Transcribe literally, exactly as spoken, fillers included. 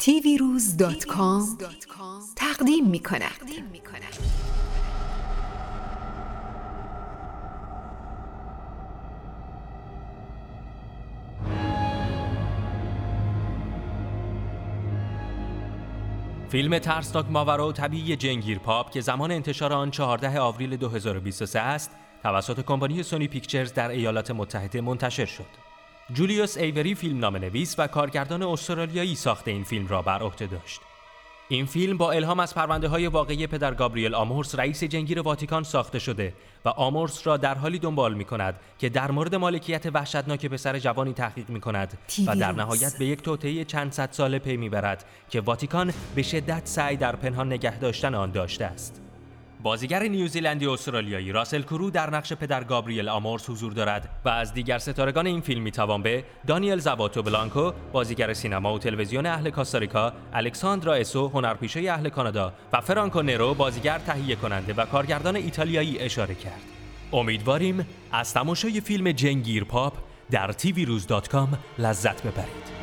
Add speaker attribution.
Speaker 1: تی وی روز دات کام تقدیم می کند.
Speaker 2: فیلم ترسناک ماورا و طبیعی جنگیر پاپ که زمان انتشار آن چهاردهم آوریل دو هزار و بیست و سه است، توسط کمپانی سونی پیکچرز در ایالات متحده منتشر شد. جولیوس ایوری فیلمنامه‌نویس و کارگردان استرالیایی ساخت این فیلم را بر عهده داشت. این فیلم با الهام از پرونده‌های واقعی پدر گابریل آمورس رئیس جنگیر واتیکان ساخته شده و آمورس را در حالی دنبال می‌کند که در مورد مالکیت وحشتناک پسر جوانی تحقیق می‌کند و در نهایت به یک توطئه چند صد ساله پی می‌برد که واتیکان به شدت سعی در پنهان نگه داشتن آن داشته است. بازیگر نیوزیلندی استرالیایی راسل کرو در نقش پدر گابریل آمورس حضور دارد و از دیگر ستارگان این فیلم میتوان به دانیل زاباتو بلانکو، بازیگر سینما و تلویزیون اهل کاستاریکا، الکساندرا اسو، هنرپیشه اهل کانادا و فرانکو نرو، بازیگر تهیه کننده و کارگردان ایتالیایی اشاره کرد. امیدواریم از تماشای فیلم جنگیر پاپ در تی وی روز دات کام لذت ببرید.